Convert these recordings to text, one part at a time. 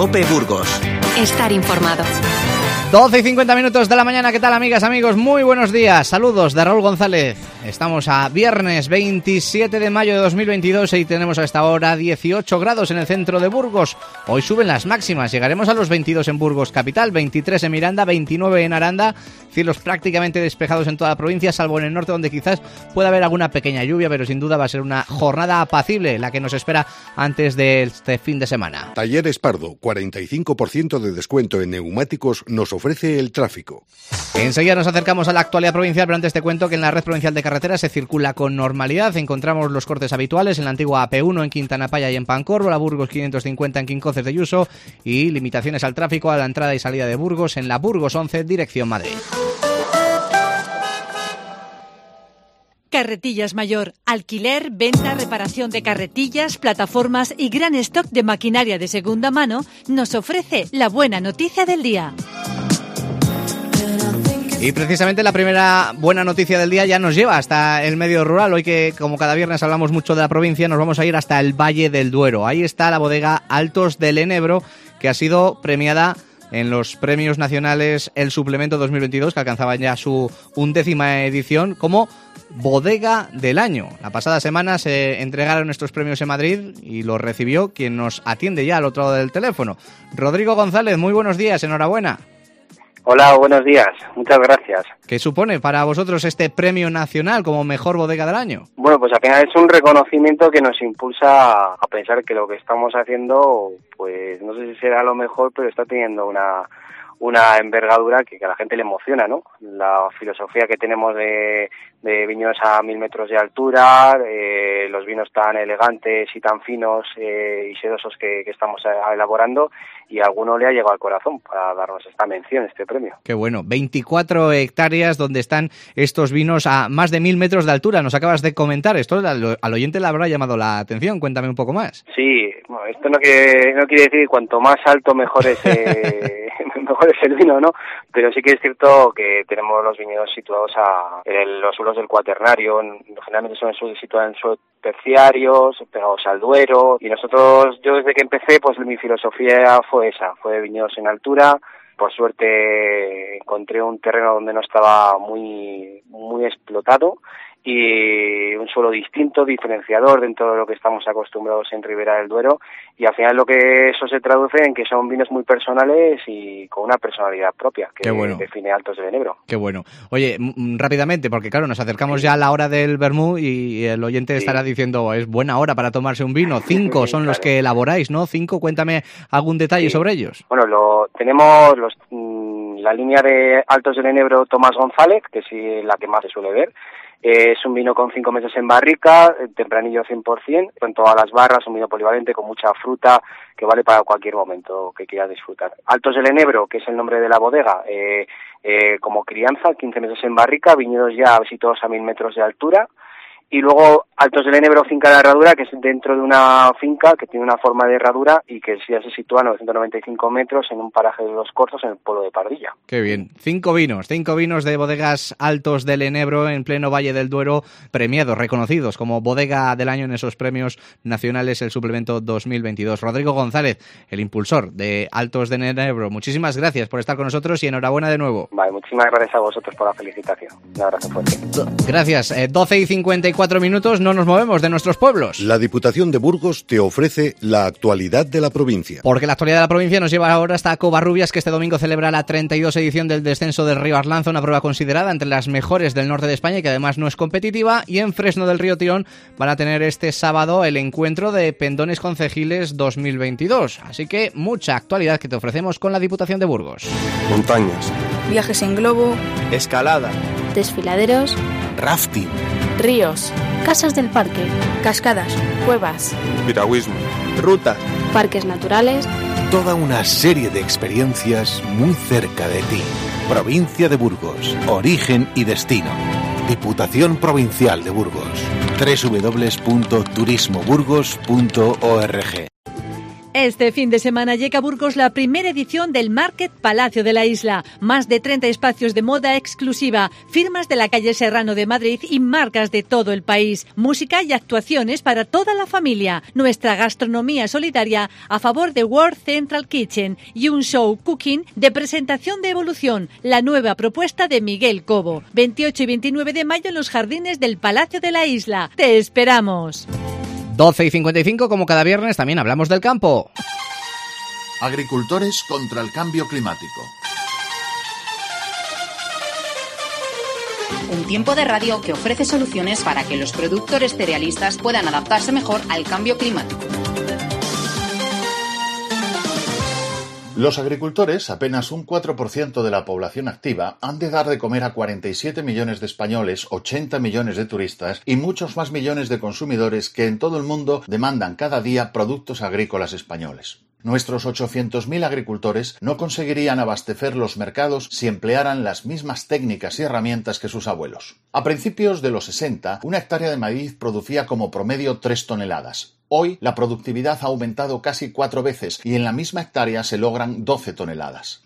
COPE Burgos. Estar informado. 12:50 de la mañana, ¿qué tal, amigas, amigos? Muy buenos días, saludos de Raúl González. Estamos a viernes 27 de mayo de 2022 y tenemos a esta hora 18 grados en el centro de Burgos. Hoy suben las máximas, llegaremos a los 22 en Burgos capital, 23 en Miranda, 29 en Aranda. Cielos prácticamente despejados en toda la provincia, salvo en el norte donde quizás pueda haber alguna pequeña lluvia, pero sin duda va a ser una jornada apacible la que nos espera antes de este fin de semana. Talleres Pardo, 45% de descuento en neumáticos nos ofrece el tráfico. Enseguida nos acercamos a la actualidad provincial, pero antes te cuento que en la red provincial de carreteras se circula con normalidad. Encontramos los cortes habituales en la antigua AP1 en Quintana Paya y en Pancorbo, la Burgos 550 en Quincoces de Yuso y limitaciones al tráfico a la entrada y salida de Burgos en la Burgos 11 dirección Madrid. Carretillas Mayor, alquiler, venta, reparación de carretillas, plataformas y gran stock de maquinaria de segunda mano, nos ofrece la buena noticia del día. Y precisamente la primera buena noticia del día ya nos lleva hasta el medio rural. Hoy que, como cada viernes hablamos mucho de la provincia, nos vamos a ir hasta el Valle del Duero. Ahí está la bodega Altos del Enebro, que ha sido premiada en los premios nacionales El Suplemento 2022, que alcanzaba ya su 11ª edición, como Bodega del Año. La pasada semana se entregaron estos premios en Madrid y los recibió quien nos atiende ya al otro lado del teléfono. Rodrigo González, muy buenos días, enhorabuena. Hola, buenos días, muchas gracias. ¿Qué supone para vosotros este premio nacional como mejor bodega del año? Bueno, pues al final es un reconocimiento que nos impulsa a pensar que lo que estamos haciendo, pues no sé si será lo mejor, pero está teniendo una envergadura que a la gente le emociona, ¿no? La filosofía que tenemos de viñedos a 1000 metros de altura, los vinos tan elegantes y tan finos y sedosos que estamos elaborando, y a alguno le ha llegado al corazón para darnos esta mención, este premio. Qué bueno, 24 hectáreas donde están estos vinos a más de 1000 metros de altura, nos acabas de comentar, esto al oyente le habrá llamado la atención, cuéntame un poco más. Sí, bueno, esto no quiere decir que cuanto más alto mejor es mejor es el vino, ¿no? Pero sí que es cierto que tenemos los viñedos situados en los suelos del Cuaternario, generalmente son situados en suelos terciarios, pegados al Duero, y yo desde que empecé, pues mi filosofía fue esa, fue de viñedos en altura. Por suerte encontré un terreno donde no estaba muy explotado y un suelo distinto, diferenciador dentro de lo que estamos acostumbrados en Ribera del Duero, y al final lo que eso se traduce en que son vinos muy personales y con una personalidad propia que define Altos del Enebro. Qué bueno. Oye, rápidamente, porque claro, nos acercamos ya a la hora del vermú y el oyente estará diciendo, es buena hora para tomarse un vino. 5 son los que elaboráis, ¿no? 5, cuéntame algún detalle sobre ellos. Bueno, tenemos la línea de Altos del Enebro Tomás González, que es la que más se suele ver. Es un vino con 5 meses en barrica, tempranillo 100%, con todas las barras, un vino polivalente con mucha fruta que vale para cualquier momento que quieras disfrutar. Altos del Enebro, que es el nombre de la bodega, como crianza, 15 meses en barrica, viñedos ya situados a 1000 metros de altura. Y luego Altos del Enebro, finca de herradura, que es dentro de una finca que tiene una forma de herradura y que ya se sitúa a 995 metros en un paraje de Los Corzos, en el pueblo de Pardilla. Qué bien. 5 vinos de bodegas Altos del Enebro en pleno Valle del Duero, premiados, reconocidos como Bodega del Año en esos premios nacionales El Suplemento 2022. Rodrigo González, el impulsor de Altos del Enebro, muchísimas gracias por estar con nosotros y enhorabuena de nuevo. Vale, muchísimas gracias a vosotros por la felicitación. Un abrazo fuerte. Gracias. 12:54 minutos, no nos movemos de nuestros pueblos. La Diputación de Burgos te ofrece la actualidad de la provincia. Porque la actualidad de la provincia nos lleva ahora hasta Covarrubias, que este domingo celebra la 32 edición del descenso del Río Arlanza, una prueba considerada entre las mejores del norte de España y que además no es competitiva. Y en Fresno del Río Tirón van a tener este sábado el encuentro de Pendones Concejiles 2022. Así que mucha actualidad que te ofrecemos con la Diputación de Burgos. Montañas, viajes en globo, escalada, desfiladeros, rafting, ríos, casas del parque, cascadas, cuevas, piragüismo, rutas, parques naturales. Toda una serie de experiencias muy cerca de ti. Provincia de Burgos, origen y destino. Diputación Provincial de Burgos. www.turismoburgos.org. Este fin de semana llega a Burgos la primera edición del Market Palacio de la Isla. Más de 30 espacios de moda exclusiva, firmas de la calle Serrano de Madrid y marcas de todo el país. Música y actuaciones para toda la familia. Nuestra gastronomía solidaria a favor de World Central Kitchen y un show cooking de presentación de Evolución, la nueva propuesta de Miguel Cobo. 28 y 29 de mayo en los jardines del Palacio de la Isla. ¡Te esperamos! 12:55, como cada viernes, también hablamos del campo. Agricultores contra el cambio climático. Un tiempo de radio que ofrece soluciones para que los productores cerealistas puedan adaptarse mejor al cambio climático. Los agricultores, apenas un 4% de la población activa, han de dar de comer a 47 millones de españoles, 80 millones de turistas y muchos más millones de consumidores que en todo el mundo demandan cada día productos agrícolas españoles. Nuestros 800.000 agricultores no conseguirían abastecer los mercados si emplearan las mismas técnicas y herramientas que sus abuelos. A principios de los 60, una hectárea de maíz producía como promedio 3 toneladas. Hoy, la productividad ha aumentado casi 4 veces y en la misma hectárea se logran 12 toneladas.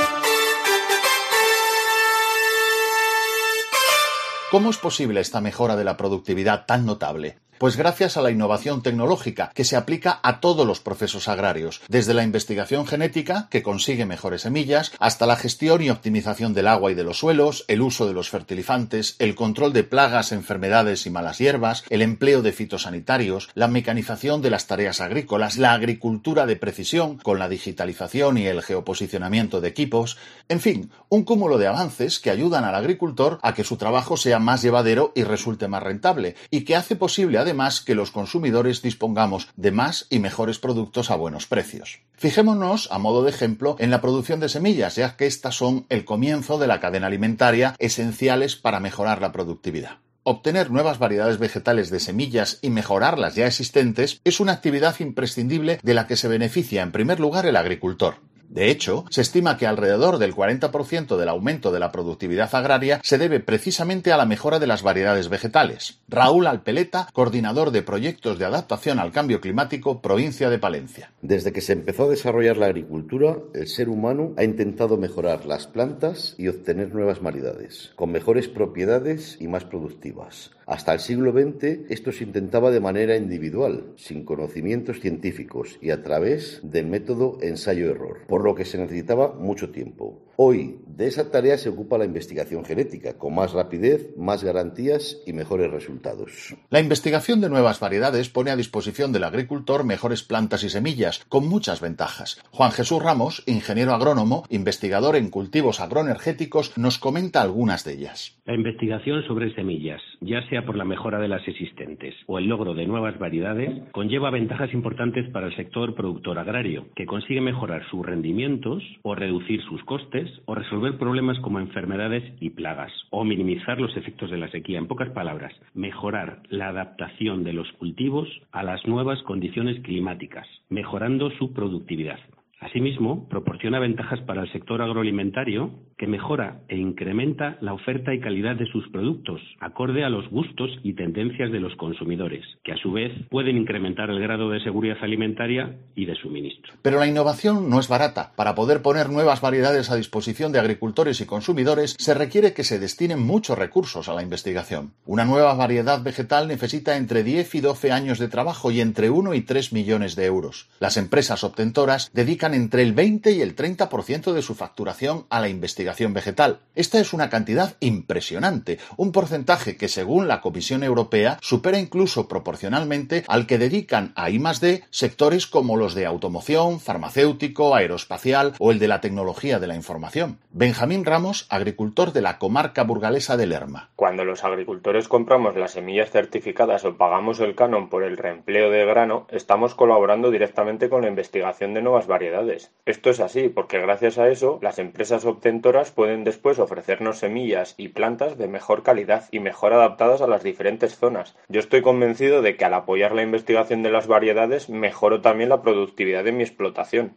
¿Cómo es posible esta mejora de la productividad tan notable? Pues gracias a la innovación tecnológica que se aplica a todos los procesos agrarios, desde la investigación genética, que consigue mejores semillas, hasta la gestión y optimización del agua y de los suelos, el uso de los fertilizantes, el control de plagas, enfermedades y malas hierbas, el empleo de fitosanitarios, la mecanización de las tareas agrícolas, la agricultura de precisión, con la digitalización y el geoposicionamiento de equipos, en fin, un cúmulo de avances que ayudan al agricultor a que su trabajo sea más llevadero y resulte más rentable, y que hace posible además que los consumidores dispongamos de más y mejores productos a buenos precios. Fijémonos, a modo de ejemplo, en la producción de semillas, ya que estas son el comienzo de la cadena alimentaria, esenciales para mejorar la productividad. Obtener nuevas variedades vegetales de semillas y mejorar las ya existentes es una actividad imprescindible de la que se beneficia en primer lugar el agricultor. De hecho, se estima que alrededor del 40% del aumento de la productividad agraria se debe precisamente a la mejora de las variedades vegetales. Raúl Alpeleta, coordinador de proyectos de adaptación al cambio climático, provincia de Palencia. Desde que se empezó a desarrollar la agricultura, el ser humano ha intentado mejorar las plantas y obtener nuevas variedades, con mejores propiedades y más productivas. Hasta el siglo XX esto se intentaba de manera individual, sin conocimientos científicos y a través del método ensayo-error, por lo que se necesitaba mucho tiempo. Hoy, de esa tarea se ocupa la investigación genética, con más rapidez, más garantías y mejores resultados. La investigación de nuevas variedades pone a disposición del agricultor mejores plantas y semillas, con muchas ventajas. Juan Jesús Ramos, ingeniero agrónomo, investigador en cultivos agroenergéticos, nos comenta algunas de ellas. La investigación sobre semillas, ya sea por la mejora de las existentes o el logro de nuevas variedades, conlleva ventajas importantes para el sector productor agrario, que consigue mejorar sus rendimientos o reducir sus costes o resolver problemas como enfermedades y plagas o minimizar los efectos de la sequía. En pocas palabras, mejorar la adaptación de los cultivos a las nuevas condiciones climáticas, mejorando su productividad. Asimismo, proporciona ventajas para el sector agroalimentario que mejora e incrementa la oferta y calidad de sus productos, acorde a los gustos y tendencias de los consumidores, que a su vez pueden incrementar el grado de seguridad alimentaria y de suministro. Pero la innovación no es barata. Para poder poner nuevas variedades a disposición de agricultores y consumidores, se requiere que se destinen muchos recursos a la investigación. Una nueva variedad vegetal necesita entre 10 y 12 años de trabajo y entre 1 y 3 millones de euros. Las empresas obtentoras dedican entre el 20 y el 30% de su facturación a la investigación vegetal. Esta es una cantidad impresionante, un porcentaje que, según la Comisión Europea, supera incluso proporcionalmente al que dedican a I+D sectores como los de automoción, farmacéutico, aeroespacial o el de la tecnología de la información. Benjamín Ramos, agricultor de la comarca burgalesa de Lerma. Cuando los agricultores compramos las semillas certificadas o pagamos el canon por el reempleo de grano, estamos colaborando directamente con la investigación de nuevas variedades. Esto es así porque gracias a eso las empresas obtentoras pueden después ofrecernos semillas y plantas de mejor calidad y mejor adaptadas a las diferentes zonas. Yo estoy convencido de que al apoyar la investigación de las variedades mejoro también la productividad de mi explotación.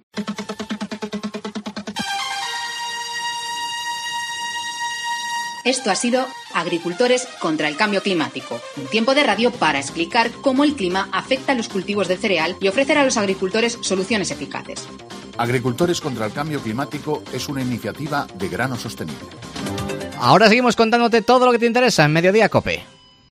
Esto ha sido Agricultores contra el cambio climático. Un tiempo de radio para explicar cómo el clima afecta a los cultivos del cereal y ofrecer a los agricultores soluciones eficaces. Agricultores contra el cambio climático es una iniciativa de Grano Sostenible. Ahora seguimos contándote todo lo que te interesa en Mediodía COPE.